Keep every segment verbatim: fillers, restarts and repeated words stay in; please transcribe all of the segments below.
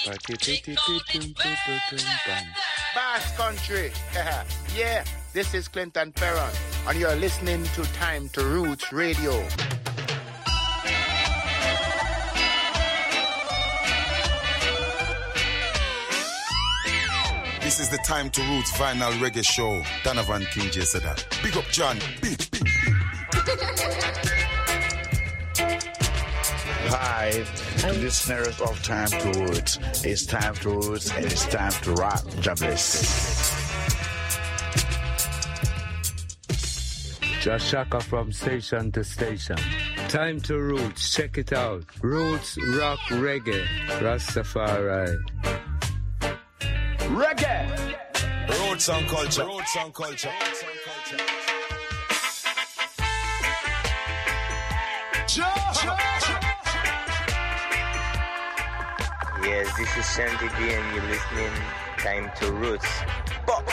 Bass Country. Yeah, this is Clinton Ferron, and you're listening to Time to Roots Radio. This is the Time to Roots Vinyl Reggae Show. Donovan King J said that. Big up John. Big, big. Hi, listeners of Time to Roots. It's Time to Roots and it's time to rock. Jobless. Josh Shaka from station to station. Time to Roots. Check it out. Roots, rock, reggae. Rastafari. Reggae. Roots and culture. Roots and culture. Yes, this is Sandy D and you're listening Time to Roots. Pop.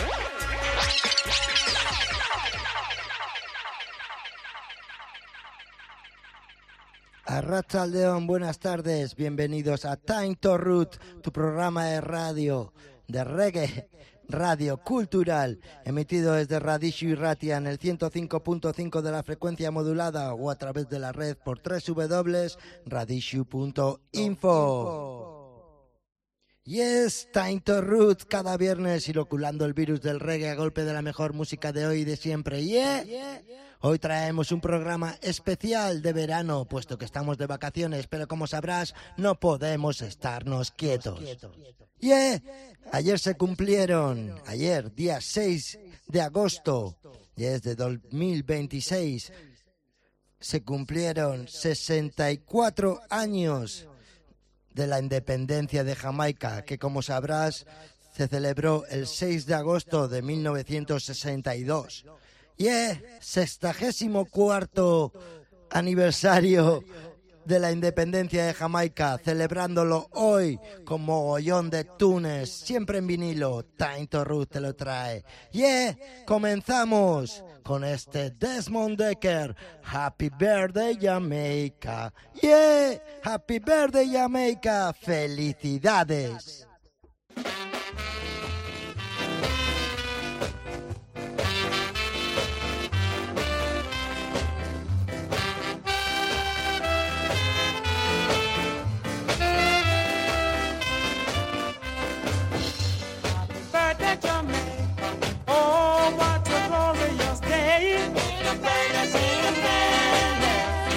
Arratsaldeon, buenas tardes, bienvenidos a Time to Roots, tu programa de radio, de reggae, radio cultural, emitido desde Radishu Irratia en el ciento cinco punto cinco de la frecuencia modulada o a través de la red por doble u doble u doble u punto radishu punto info. Yes, Time to Roots, cada viernes inoculando el virus del reggae a golpe de la mejor música de hoy y de siempre. Yeah. Hoy traemos un programa especial de verano, puesto que estamos de vacaciones, pero como sabrás, no podemos estarnos quietos. Yeah. Ayer se cumplieron, ayer, día seis de agosto, desde dos mil veintiséis, se cumplieron sesenta y cuatro años de la independencia de Jamaica, que como sabrás se celebró el seis de agosto de mil novecientos sesenta y dos. Y es sexagésimo cuarto aniversario de la independencia de Jamaica, celebrándolo hoy con mogollón de tunes, siempre en vinilo. Time to Roots te lo trae. Y yeah, comenzamos con este Desmond Decker, Happy Birthday Jamaica. Yeah, Happy Birthday Jamaica, felicidades.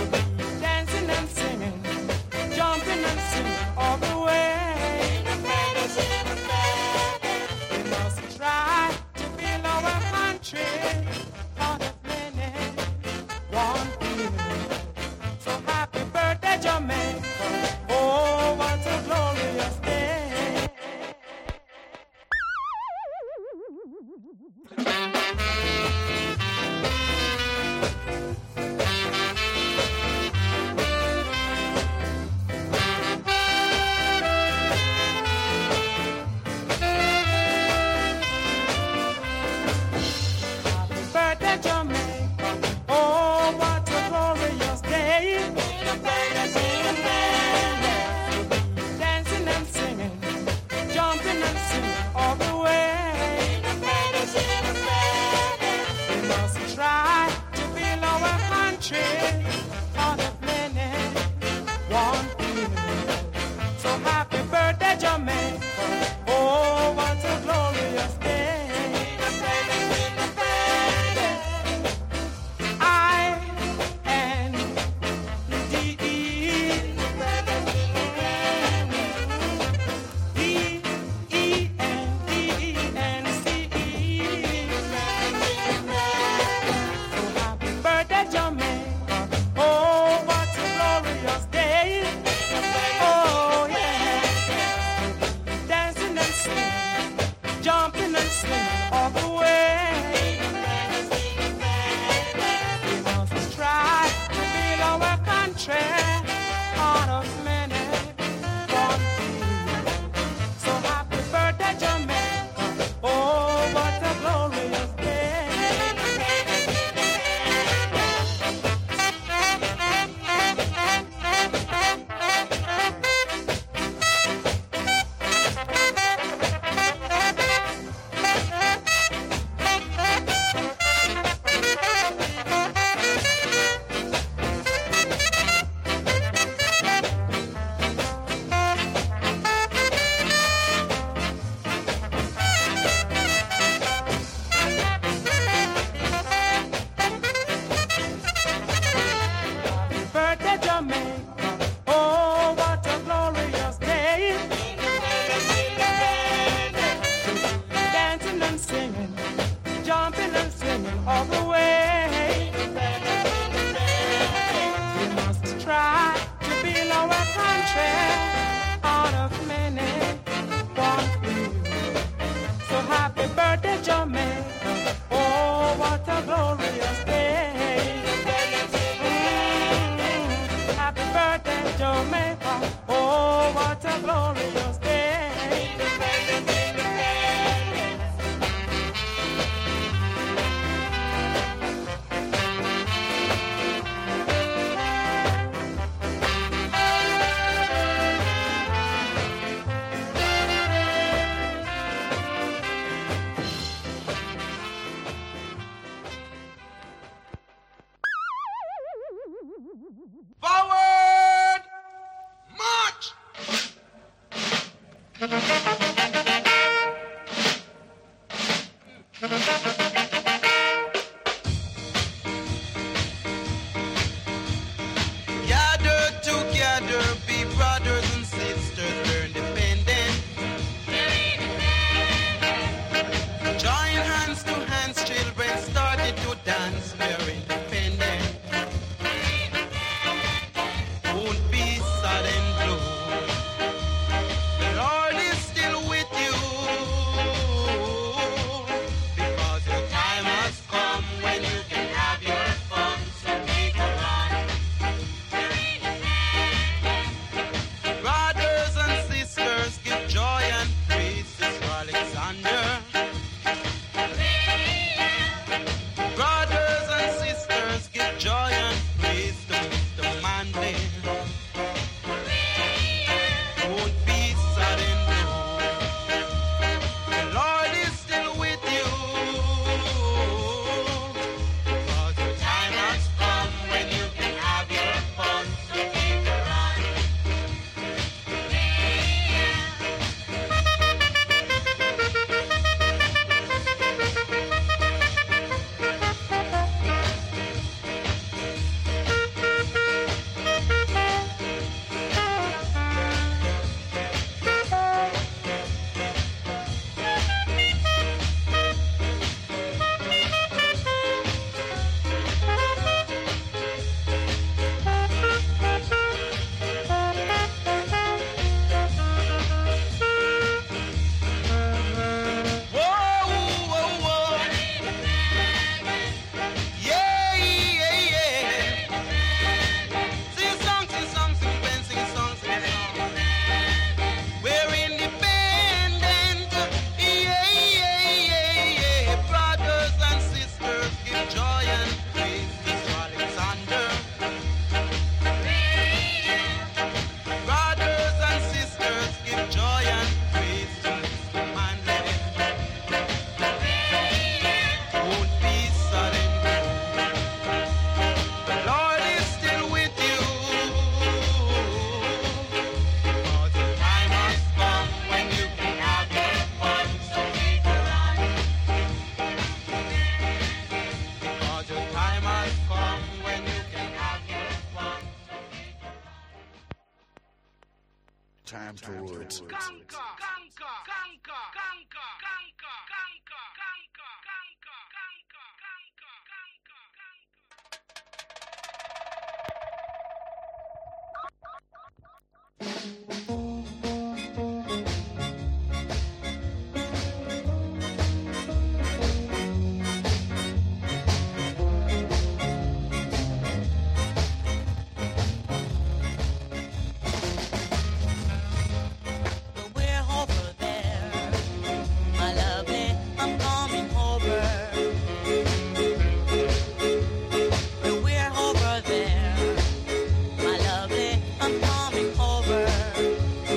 Dancing and singing, jumping and singing all the way. our country out of many. One few. So happy birthday, Jamaica. Oh, what a glorious day. Mm, happy birthday, Jamaica. Oh, what a glorious day. Forward! March! Gather together, be brothers and sisters, we're independent. Join hands to hands, children started to dance, we're independent. Won't be sad and blue. The Lord is still with you, because your time has come when you can have your fun. So make a run. Brothers and sisters, give joy and praise to Sir Alexander. Brothers and sisters, give joy and praise to Mister Manley. Won't be sad and blue. The Lord is still with you, because your time has come when you can have your fun. So take a run. Whoa, whoa, whoa. Yeah, yeah, yeah. Sing a song, sing a song, sing a band, sing a song, sing a song. We're independent. Yeah, yeah, yeah, yeah. Brothers and sisters, give joy and praise to Sir Alexander. Brothers and sisters, give joy and praise to Mister Manley. Won't be sad and blue. The Lord is still with you, because your time has come when you can have your fun. So make a run. Because your time has come when you can have your fun. Time to words. We're over there, my lovely, I'm coming over. We're over there, my lovely, I'm coming over.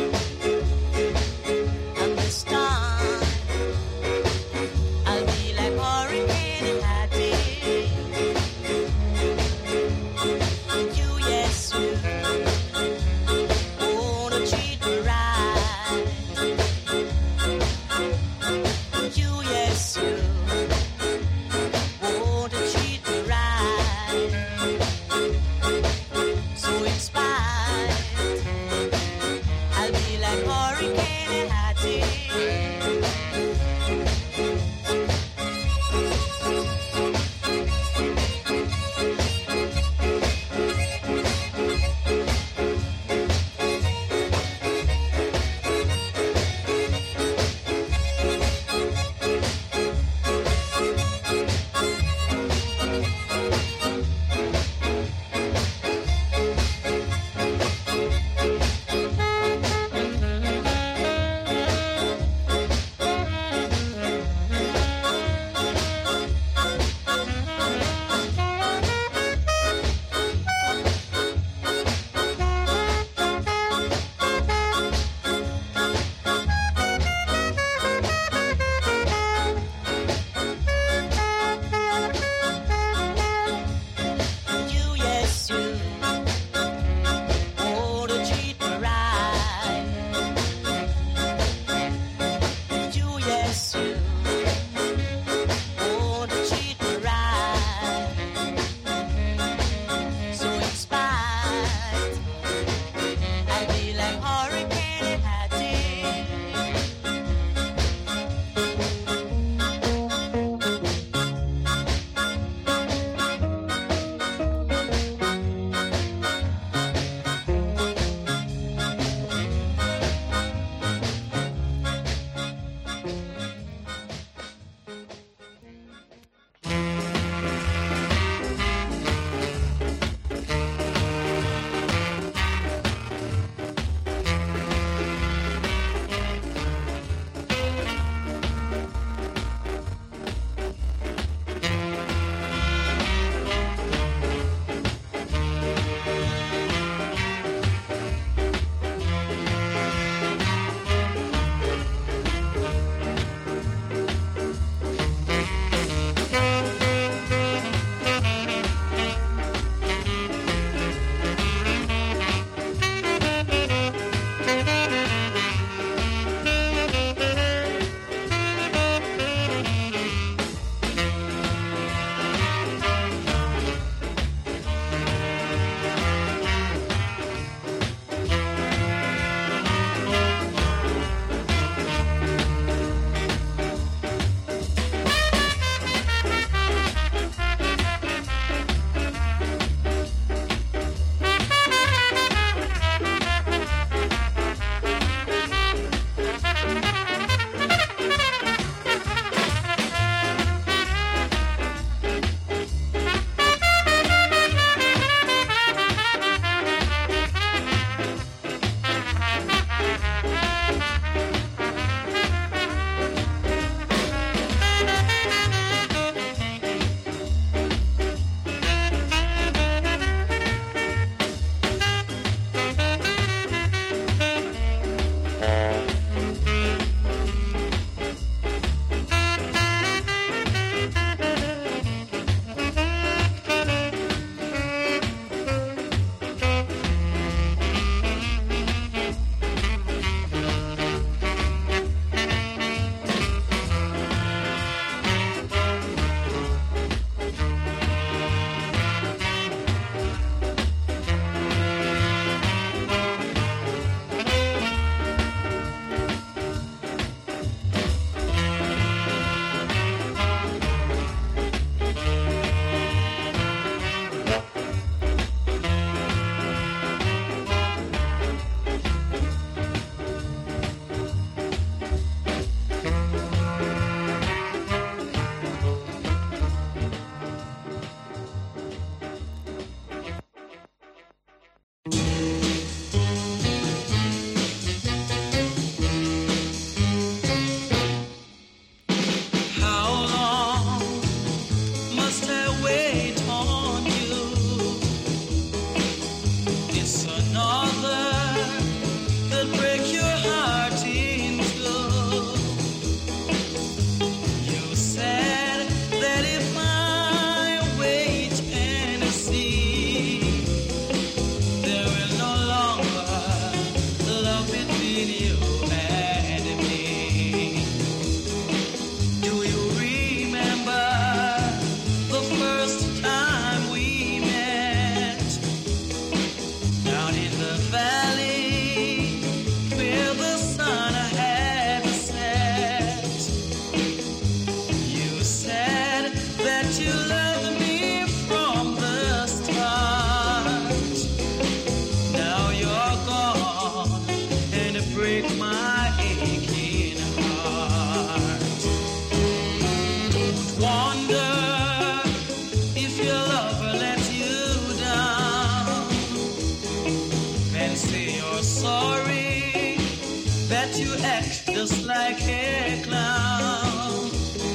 you're sorry that you act just like a clown.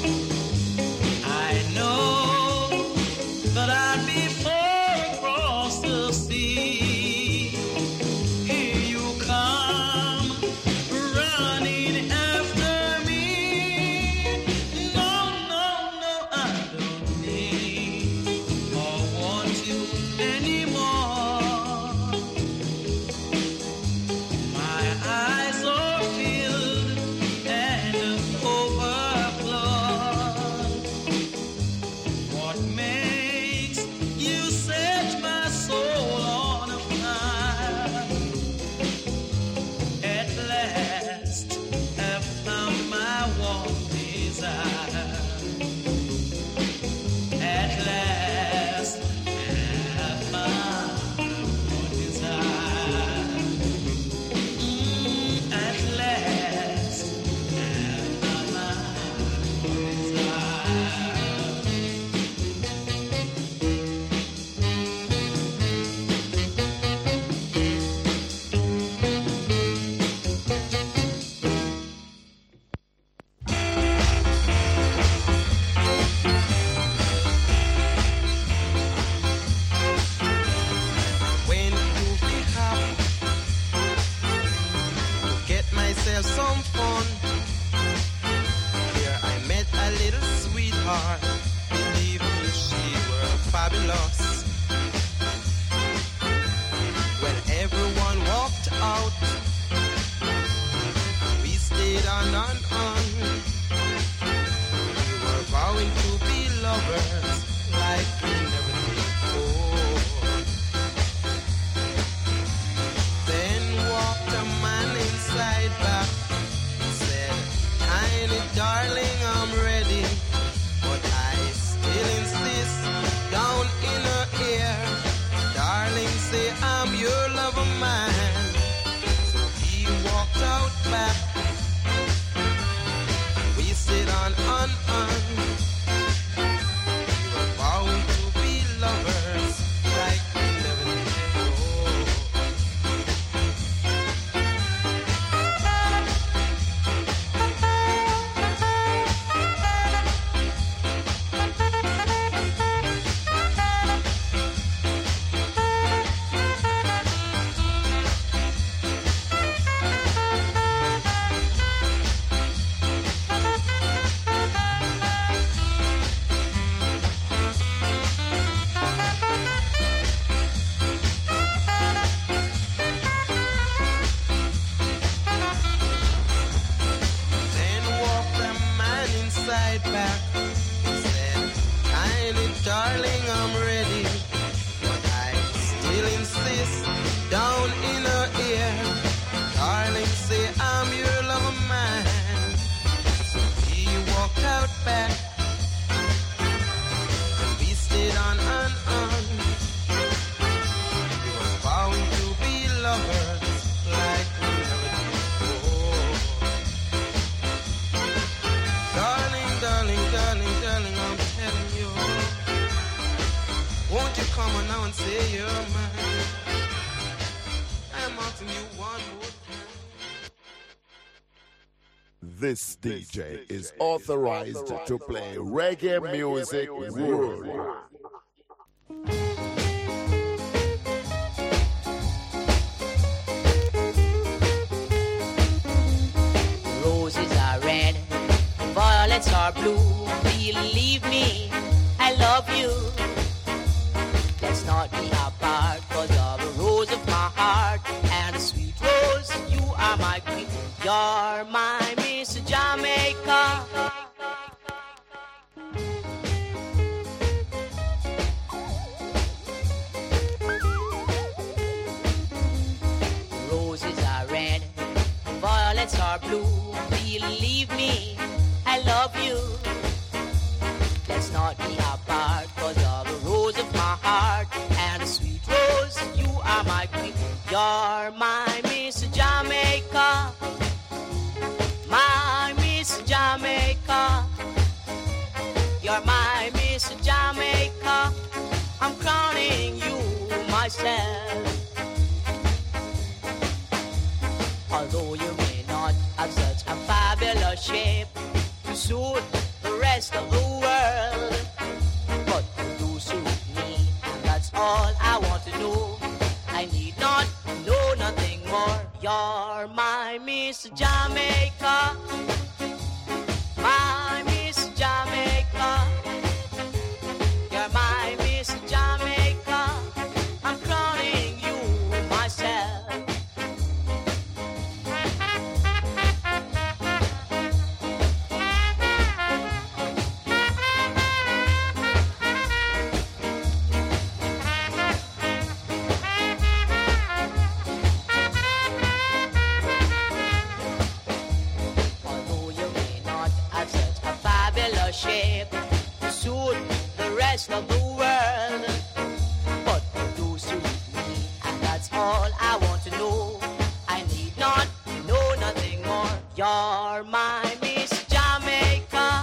I know that I'd be far across the sea. Here you come, running after me. No, no, no, I don't need or want you anymore. My eyes are filled and overflowed. What makes you set my soul on fire? At last, I've found my one desire. At last, I've found my one desire. Mm, at last, I've found my one desire. When you be happy, get myself some fun. Here I met a little sweetheart. Believe me, she were fabulous. When everyone walked out, we stayed on and on. We were vowing to be lovers like we never did before. Then walked a man inside back. Said, "Tiny darling, I'm ready." But I still insist, down in her ear, "Darling, say I'm your lover man." So he walked out back. We sit on, on, on. We were vowing to be lovers like we never did before. Then walked a man inside back. Said, "Tiny darling, I'm ready." But I still insist, down in her ear, "Darling, say I'm your lover man." So he walked out back. And we stayed on and on. We were vowing to be lovers like we never did before. Darling, darling, darling, darling, I'm telling you. Won't you come on now and say you're mine? I'm asking you one more time. This D J is authorized to play reggae music worldwide. Roses are red, violets are blue. Believe me, I love you. Let's not be apart, cause you're the rose of my heart. And a sweet rose, you are my queen. You're my Miss Jamaica. Roses are red, violets are blue. Believe me, I love you. Let's not be apart, cause you're the rose of my heart. And a sweet rose, you are my queen. You're my Miss Jamaica. My Miss Jamaica. You're my Miss Jamaica. I'm crowning you myself. Although you may not have such a fabulous shape to suit the rest of the world, but you do suit me, and that's all I want to know. I need not know nothing more. You're my Miss Jamaica, my Miss Jamaica. You're my Miss Jamaica. I'm crowning you myself. Although you may not have such a fabulous shape to suit the rest of the world, but you do suit me, and that's all I want to know. I need not know nothing more. You're my Miss Jamaica,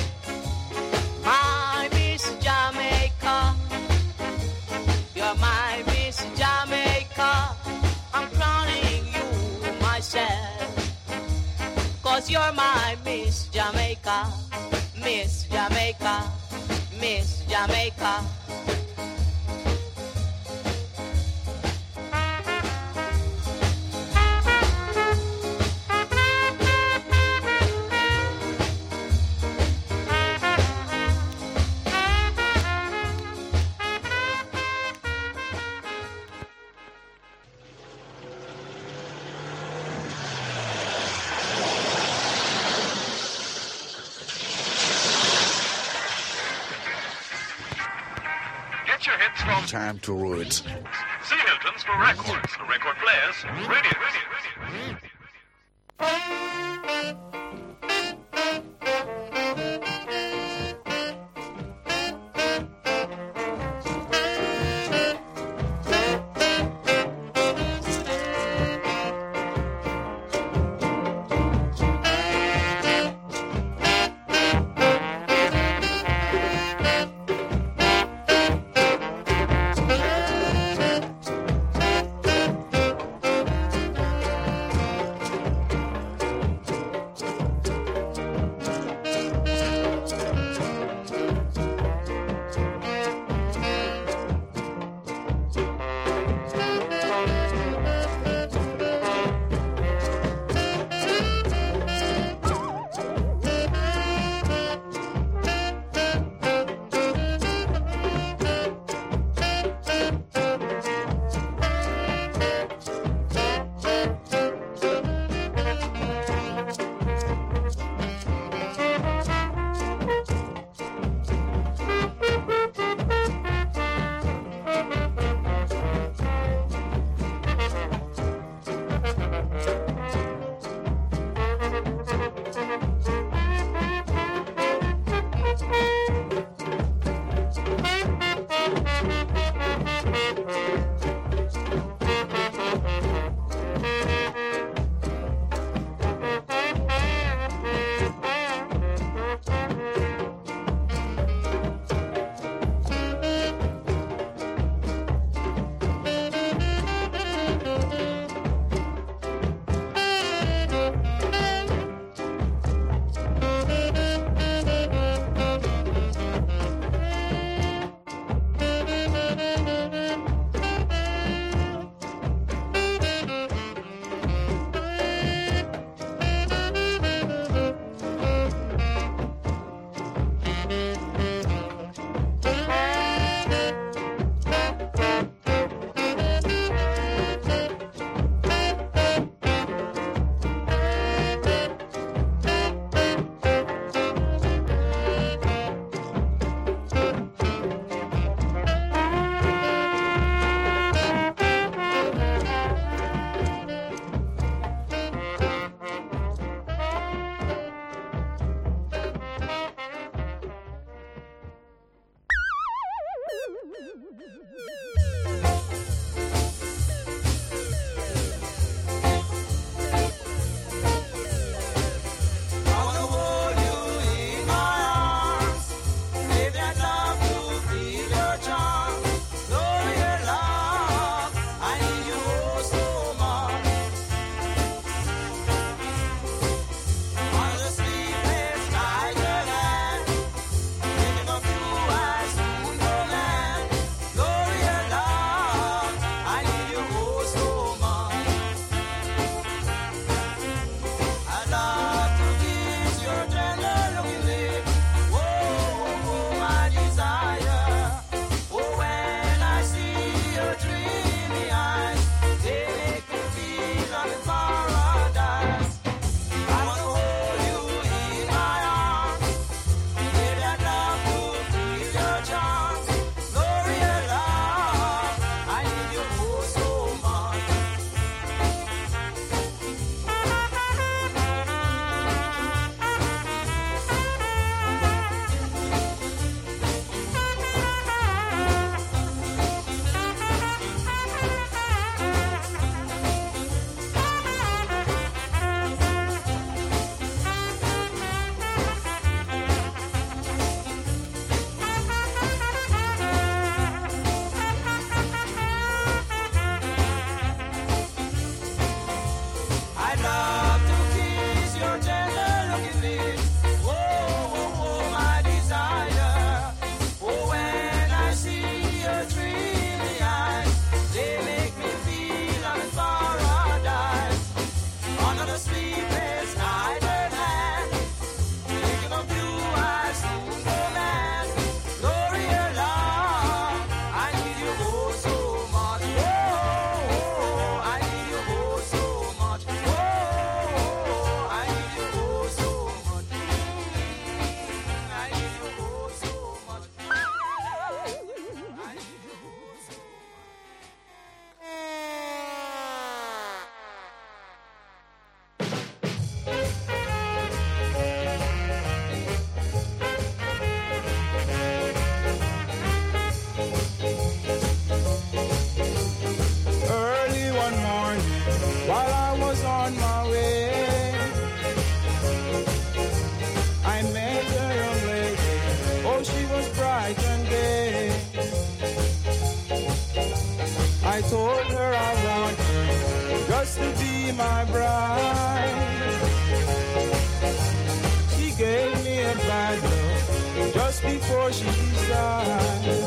my Miss Jamaica. You're my Miss Jamaica. I'm crowning you myself, 'cause you're my Miss Jamaica, Miss Jamaica, Miss Jamaica. Get your hits from Time to Roots. C. Hilton's for records, for record players, radio, radio, radio. told her I want her just to be my bride. She gave me a bad look just before she died.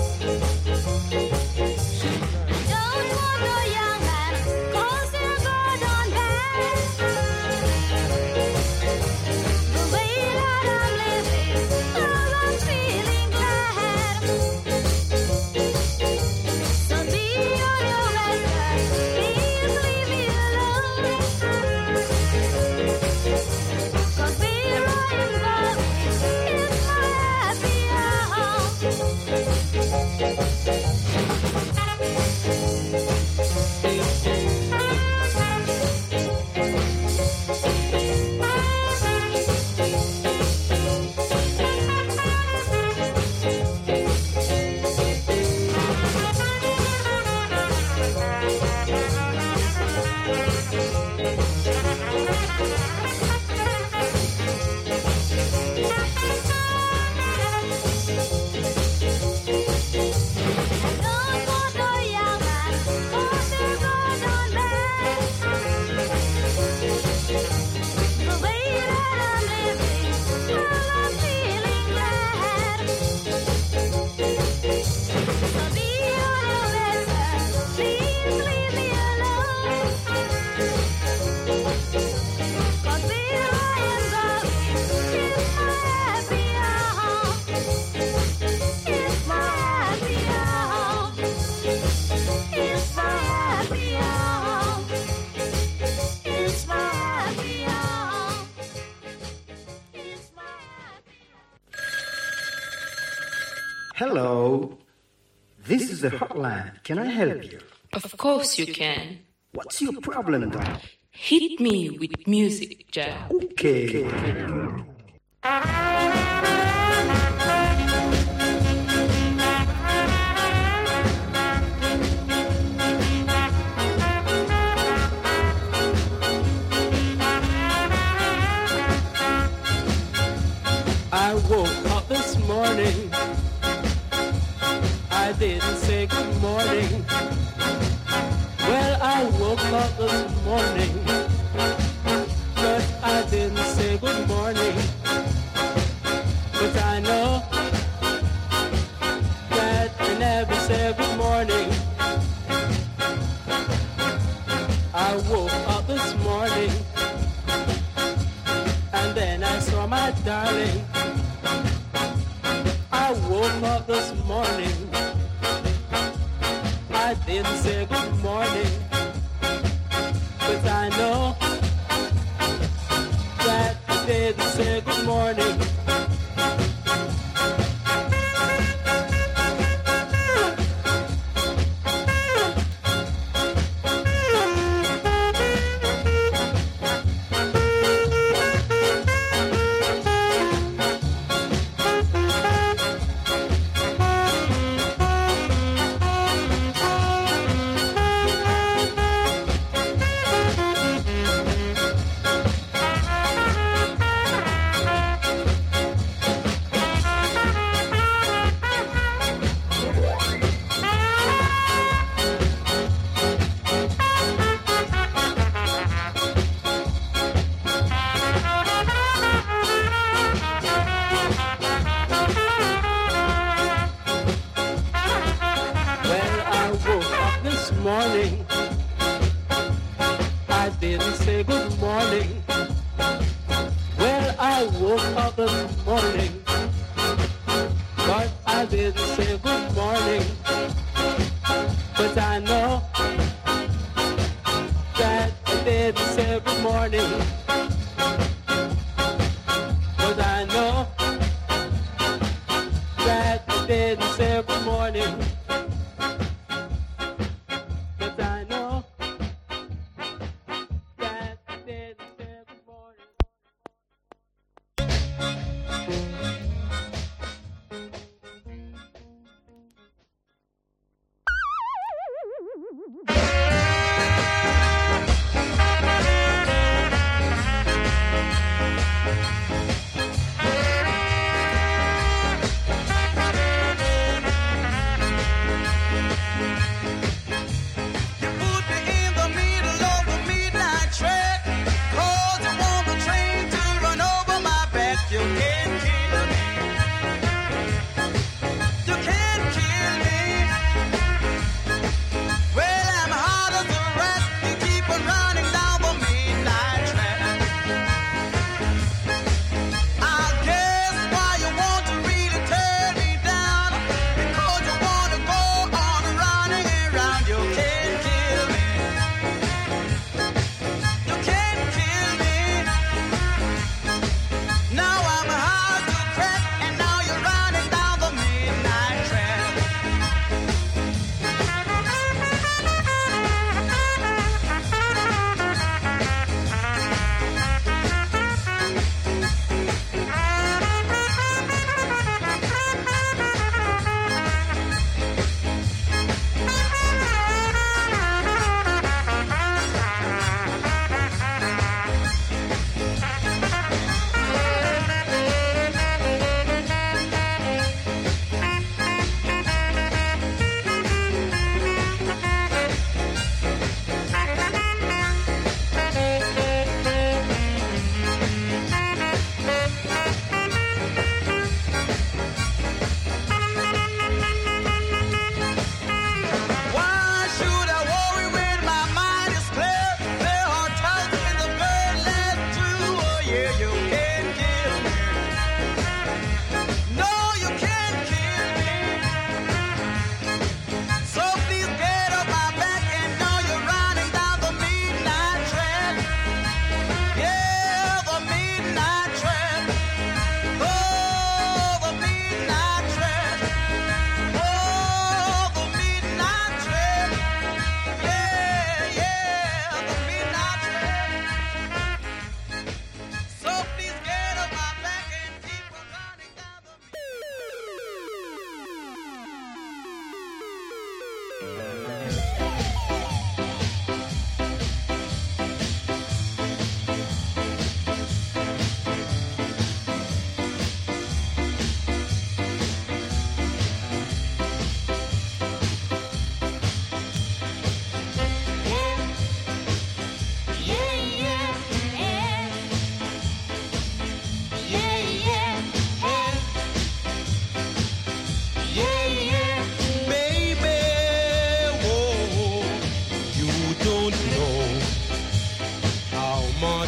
Don't want no young man, 'cause they're good on bad. The way that I'm living, oh, I'm feeling glad. So be on your best, please leave me alone. 'Cause where I am going is my happy Hello. This is the hotline. Can I help you? Of course you can. What's your problem, darling? Hit me with music, Jack. Okay. I woke up this morning, I didn't say good morning. Well, I woke up this morning, but I didn't say good morning. But I know that I never said good morning. I woke up this morning, and then I saw my darling. I woke up this morning, I didn't say good morning, but I know that I didn't say good morning. Morning, I didn't say good morning. Well, I woke up this morning, but I didn't say good morning. But I know that I didn't say good morning. But I know that I didn't say good morning.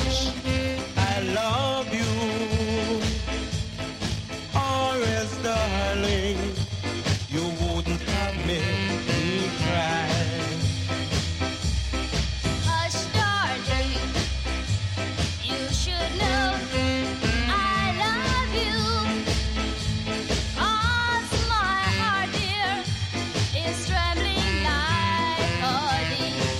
much I love you. Or else, darling, you wouldn't have made me cry. Hush, darling, you should know I love you. 'Cause my heart, dear, is trembling like a leaf.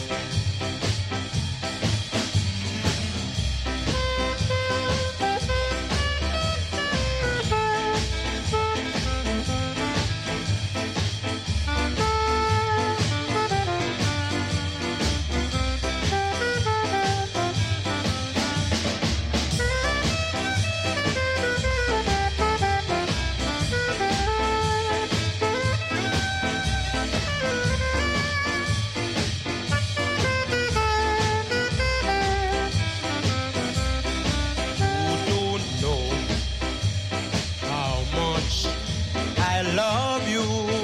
You don't know how much I love you.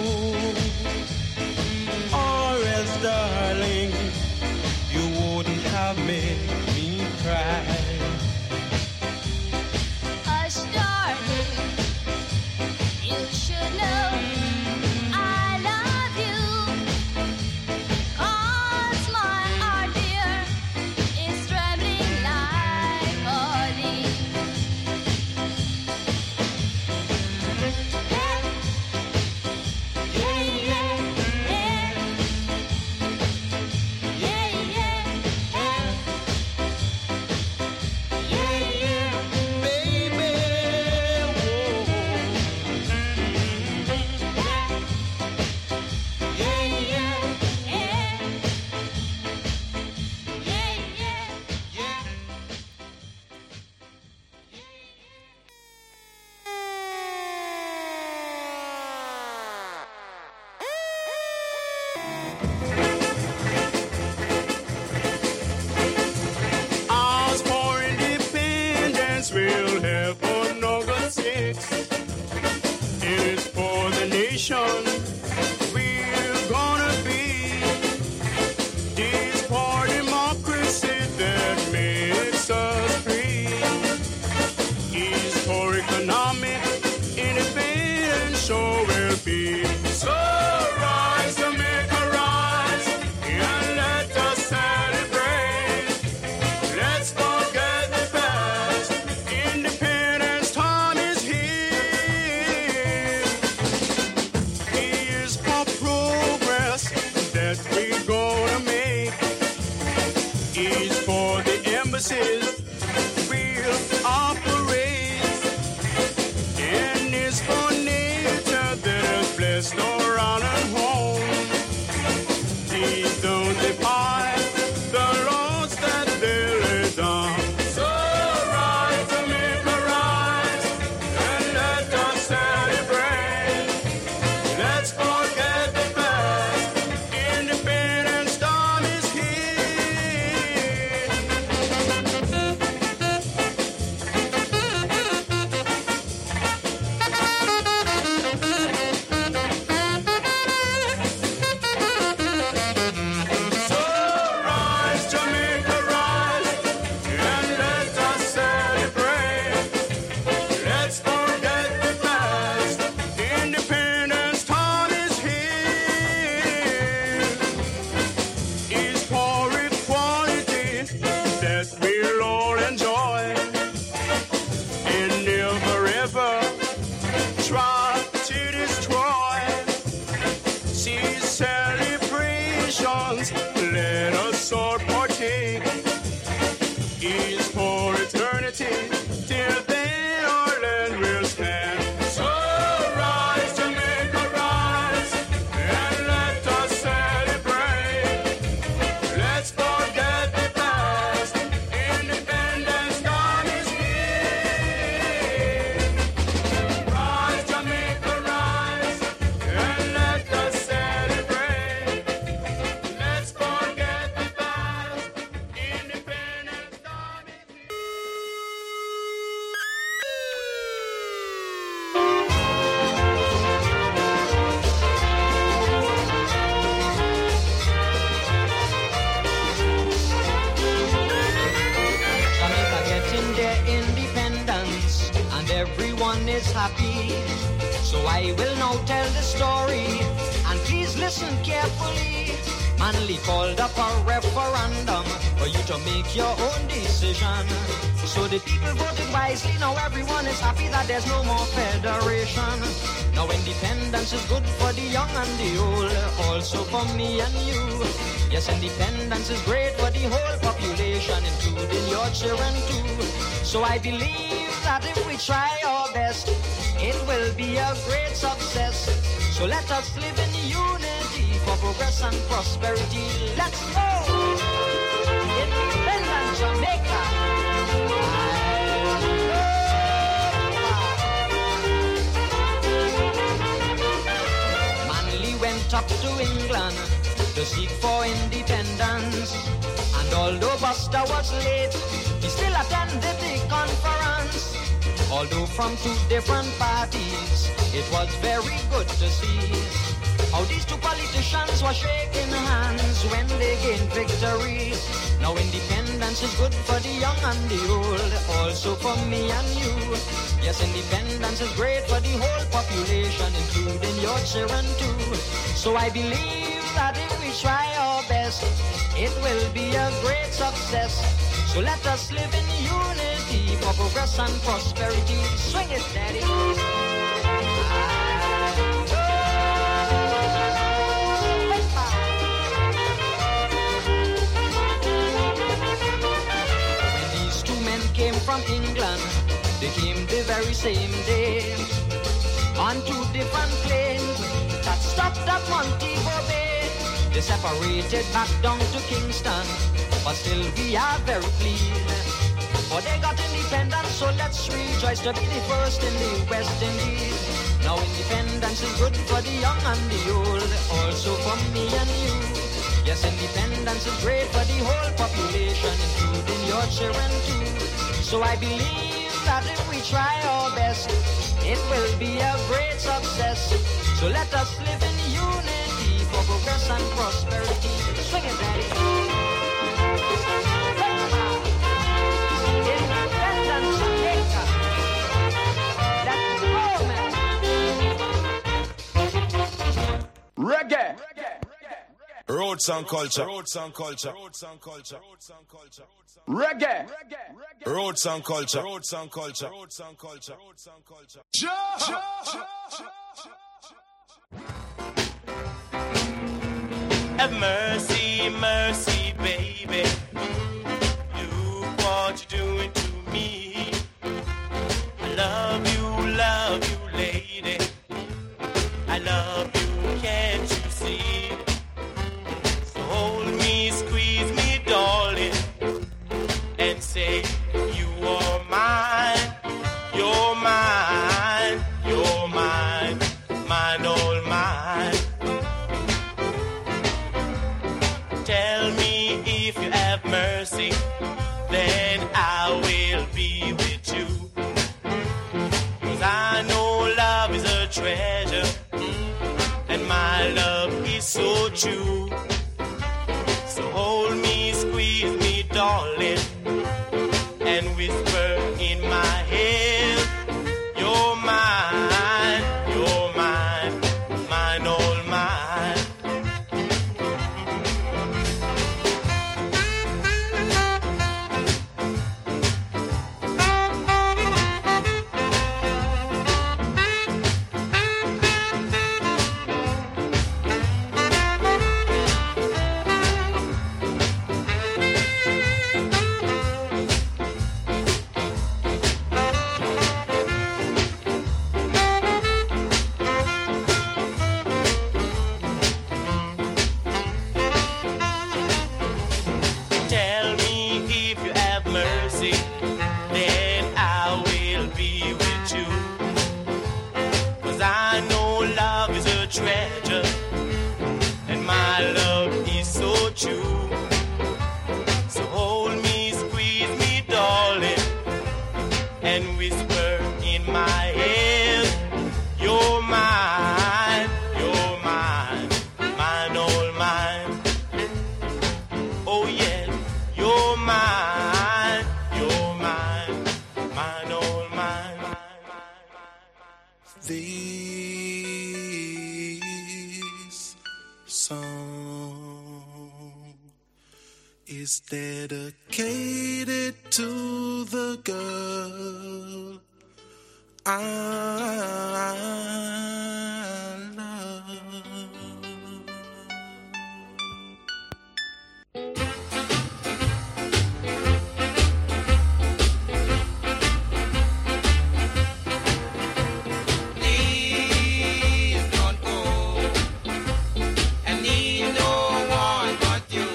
Or else, darling, you wouldn't have made me cry. Hush, darling, you should know I love you. 'Cause my heart, dear, is trembling like a leaf. Ours for independence will help on August sixth. It is for the nation we're gonna be. It's for democracy that makes us free. It's for economic independence, so we'll be. So rise to make a rise and let us celebrate. Let's forget the past. Independence time is here. Here's for progress that we're gonna make. It's for the embassies we'll operate. And it's for nature that is blessed around and home. Please don't depart the roads that they lay down. So rise to make a rise and let us celebrate. Let's forget the past. Independence time is here. everyone is happy. So I will now tell the story, and please listen carefully. Manly called up a referendum for you to make your own decision. So the people voted wisely, now everyone is happy that there's no more federation. Now independence is good for the young and the old, also for me and you. Yes, independence is great for the whole population, including your children too. So I believe that if we try our best, it will be a great success. So let us live in unity for progress and prosperity. Let's go! Independent Jamaica. Manly went up to England to seek for independence. And although Buster was late, he still attended the conference. Although from two different parties, it was very good to see how these two politicians were shaking hands when they gained victory. Now independence is good for the young and the old, also for me and you. Yes, independence is great for the whole population, including your children too. So I believe that if we try our best, it will be a great success. So let us live in unity for progress and prosperity. Swing it, daddy. When these two men came from England, they came the very same day on two different planes that stopped at Montego Bay. They separated back down to Kingston, but still we are very pleased. For they got independence, so let's rejoice to be the first in the West Indies. Now independence is good for the young and the old, also for me and you. Yes, independence is great for the whole population, including your children too. So I believe that if we try our best, it will be a great success. So let us live in unity for progress and prosperity. Swing it, daddy. Independence Jamaica. Let's go, man. Reggae. Roots and culture. Roots and culture. Roots and culture. Roots and culture. Reggae. Roots and culture. Roots and culture. Roots and culture. Roots and culture. Have mercy, mercy, baby. Look what you're doing to me. I love you, love you, lady. I love you, can't you see? So hold me, squeeze me, darling, and say you are mine, you're mine, you're mine, mine, all mine. Tell me if you have mercy, then I will be with you. 'Cause I know love is a treasure, and my love is so true. So hold me, squeeze me, darling, and whisper in my ear, you're mine, you're mine, mine, all mine. Tell me if you have mercy, then I will be with you. 'Cause I know love is a treasure, and my love is so true. So hold me, squeeze me, darling, and whisper in my ear, you're mine, you're mine, mine, all mine. Oh yeah, you're mine, you're mine, mine, all mine. dedicated to the girl I love. Please don't go. I need no one but you.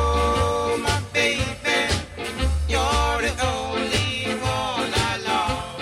Oh, my baby, you're the only one I love.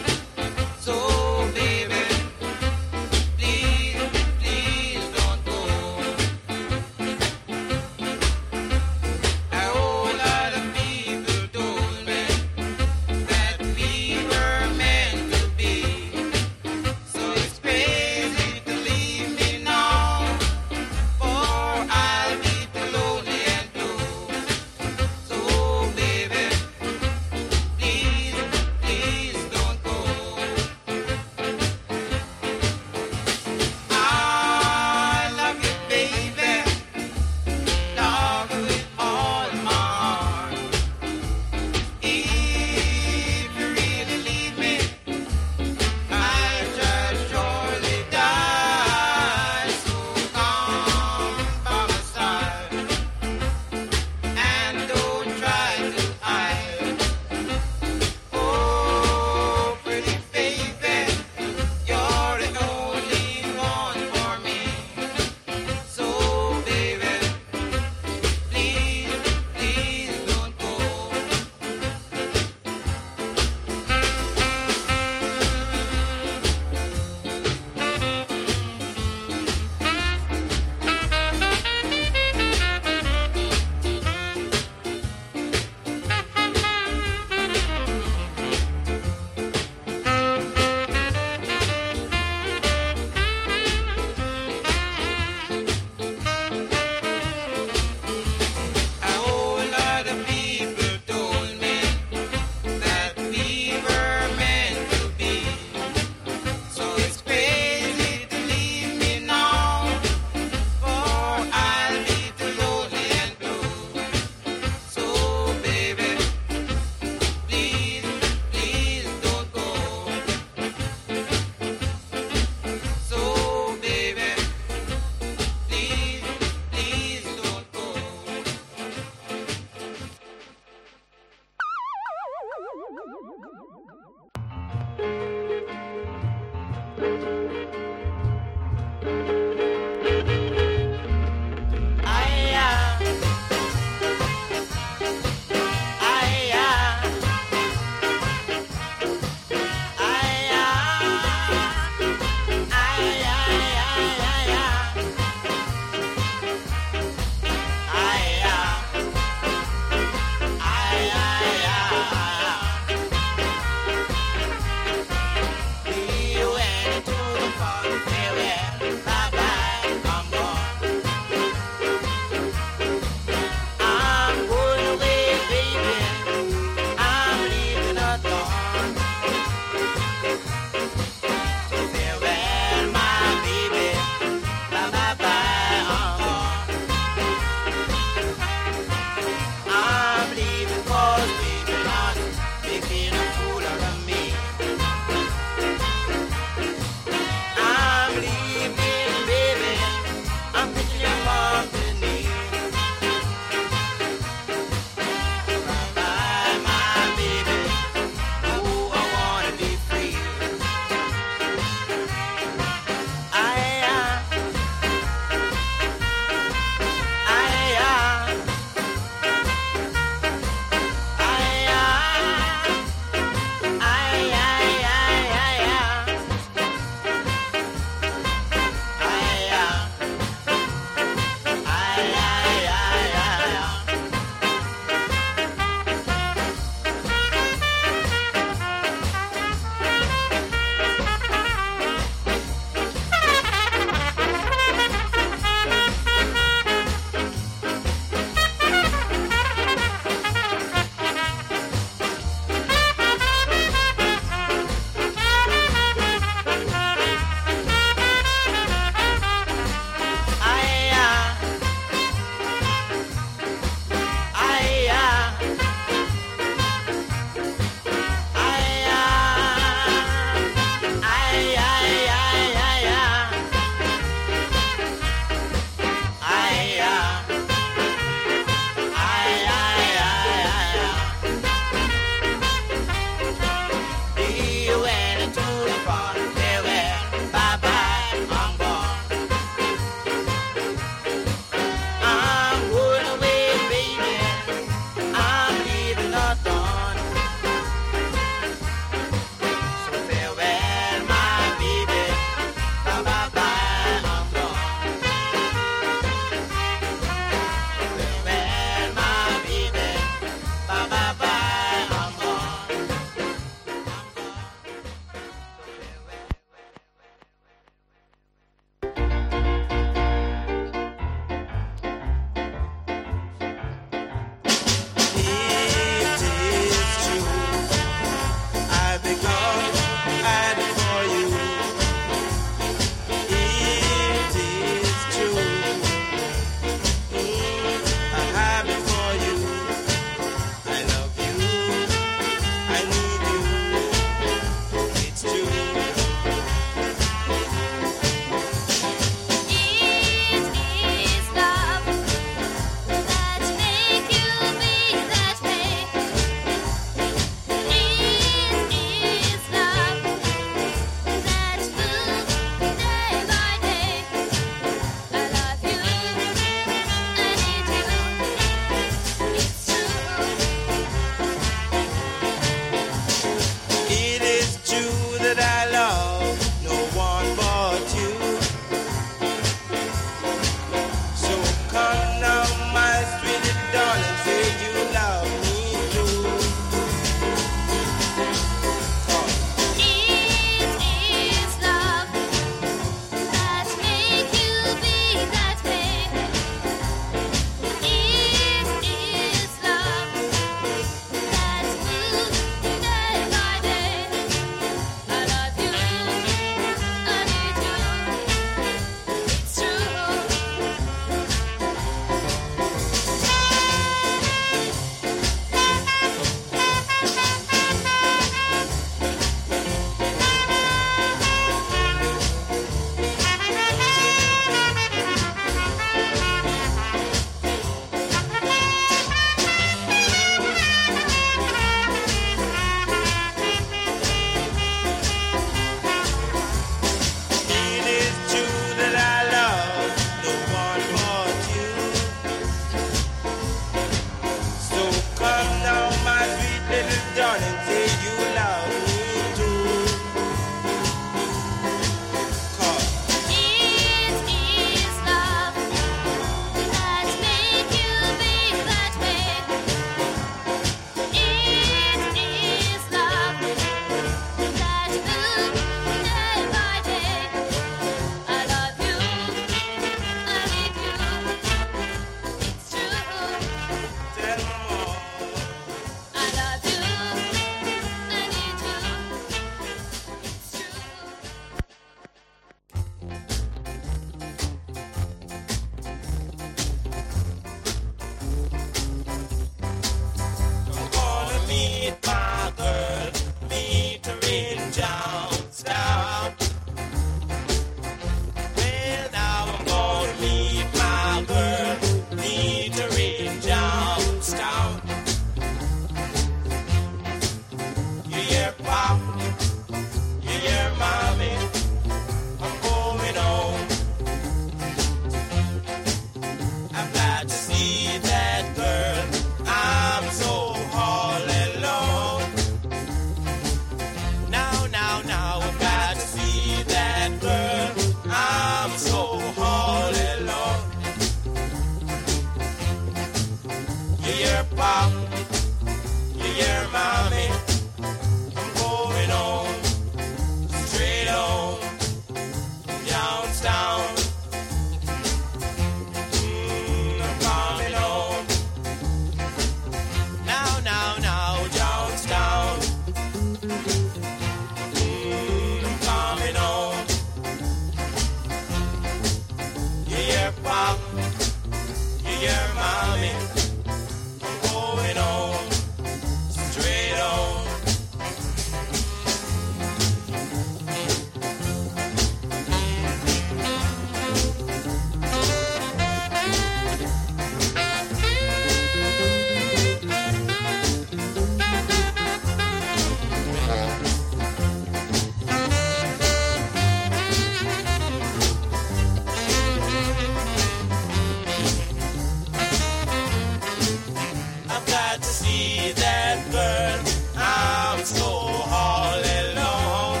see that girl, I'm so all alone.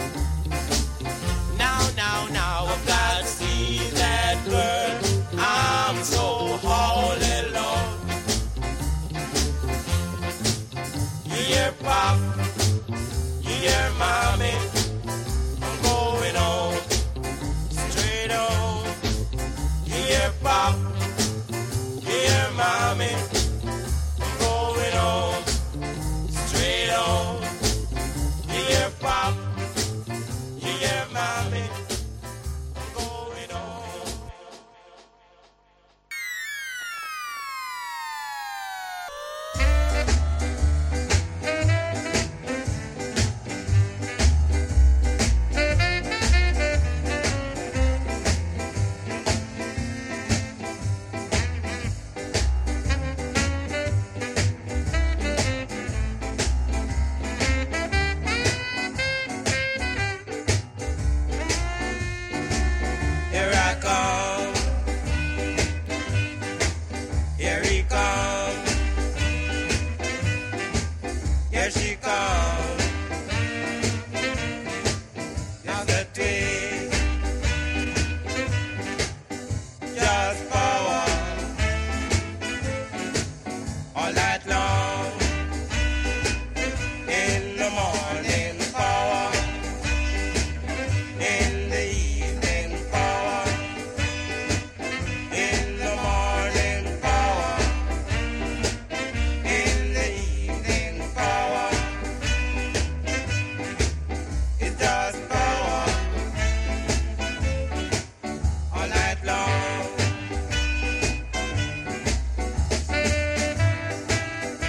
Now, now, now, I've got to see that girl, I'm so all alone. You hear Pop, you hear Mommy, I'm going home, straight home. You hear Pop, you hear Mommy, I'm going home, straight home. You hear Pop, you hear Mommy, I'm going home. Here I come, here he comes, here she comes. Now that we just power all night long. In the morning power, in the evening power, in the morning power, in the evening power. It's just power all night long.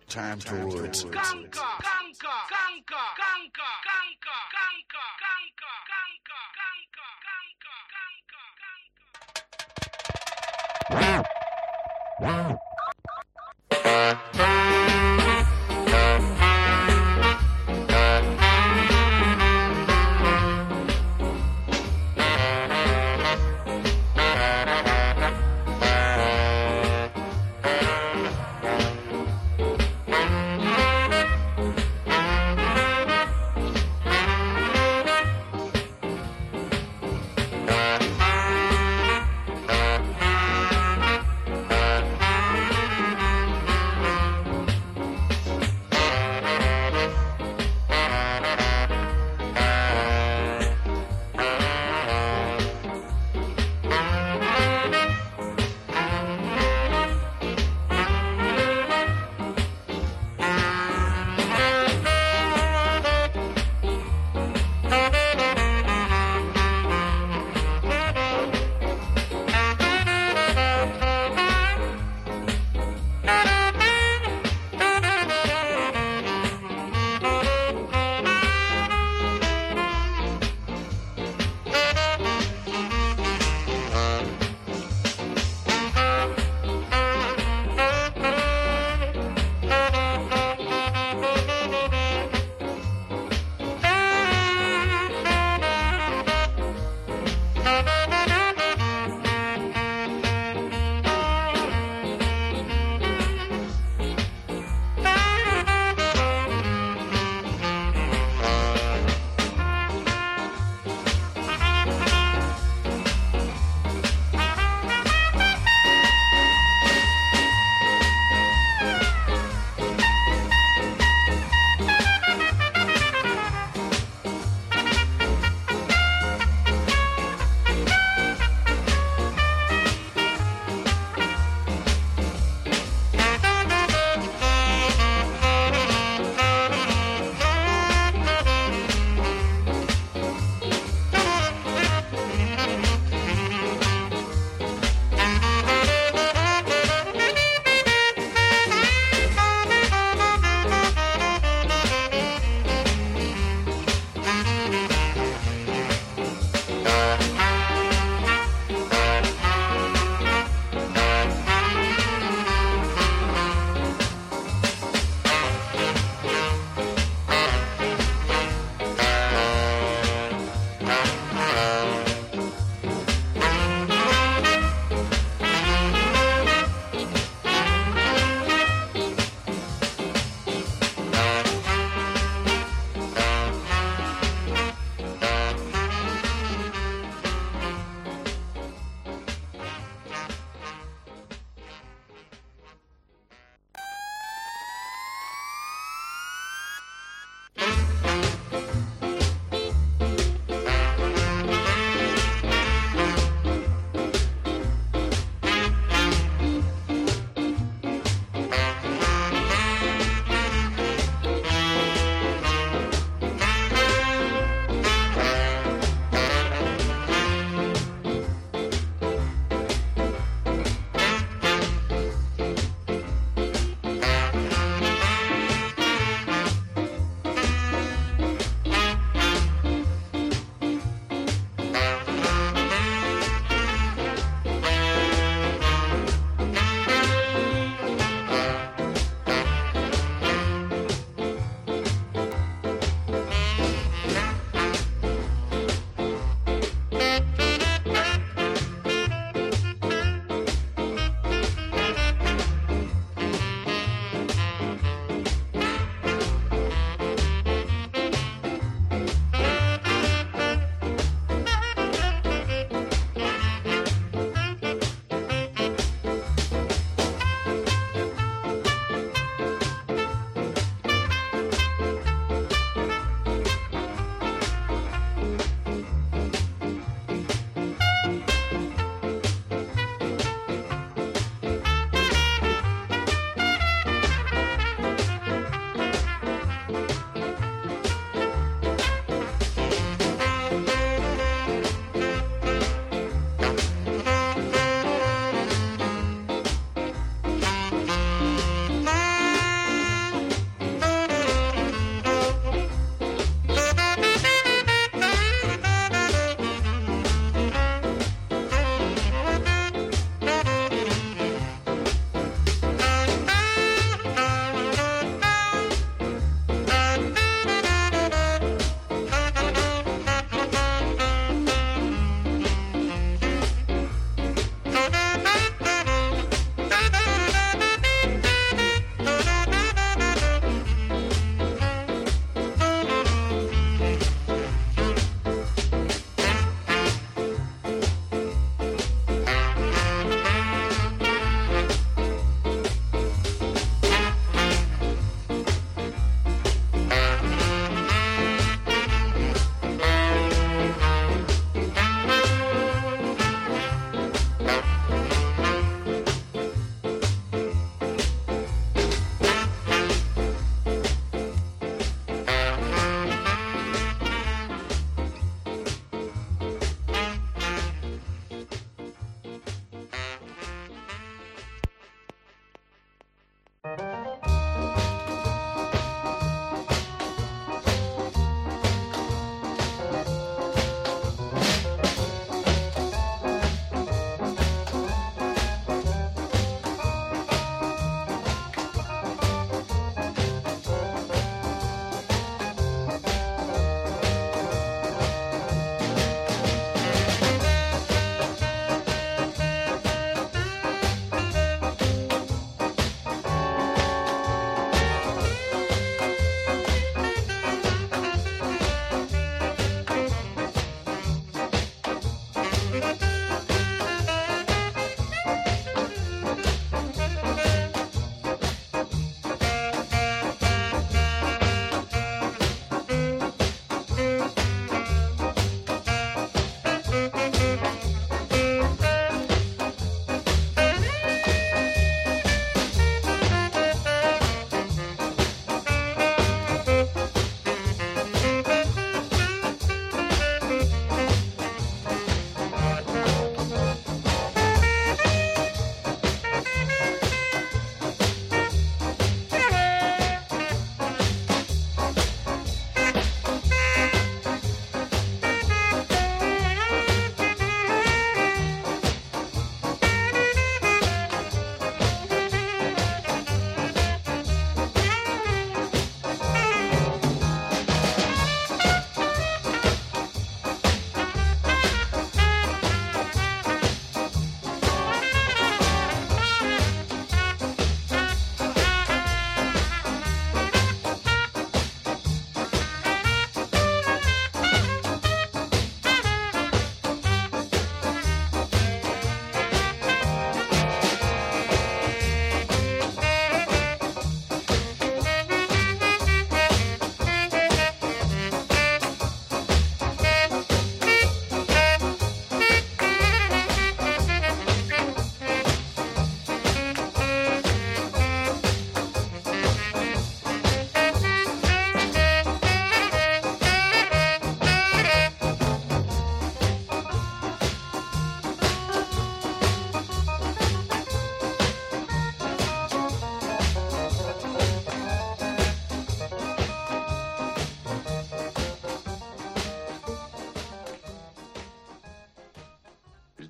Time to roots. Conquer, conquer, conquer, conquer, conquer, conquer, conquer, conquer, conquer, conquer, conquer.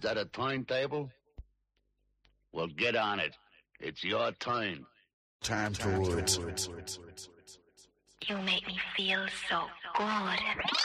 that a turntable? Well, get on it. It's your turn. Time to roots. You make me feel so good.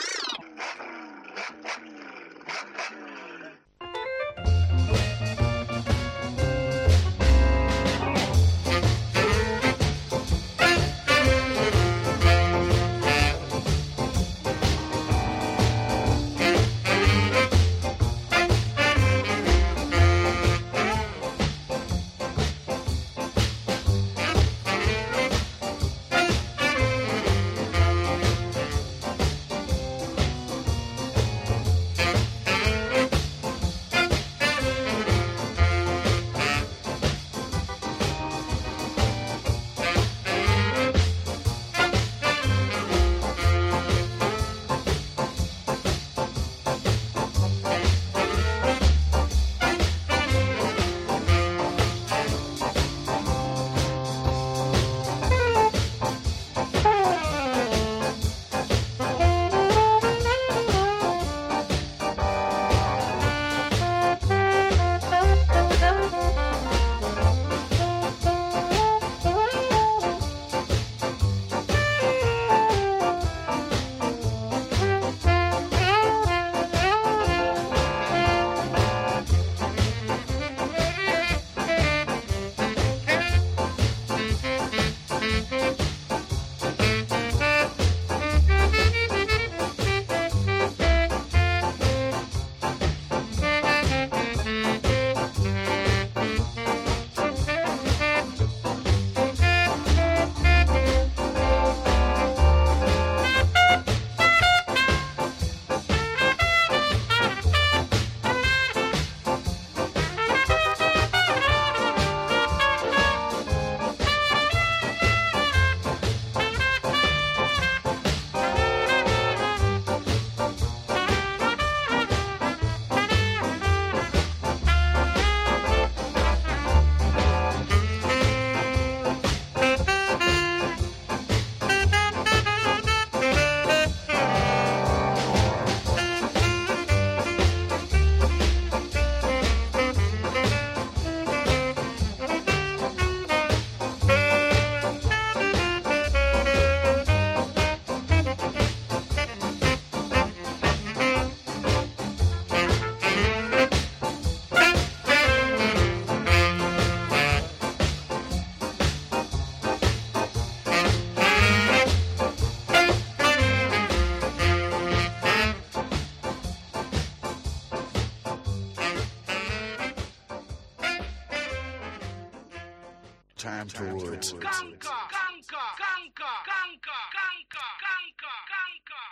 Time to roots. Conquer, conquer, conquer, conquer, conquer, conquer, conquer.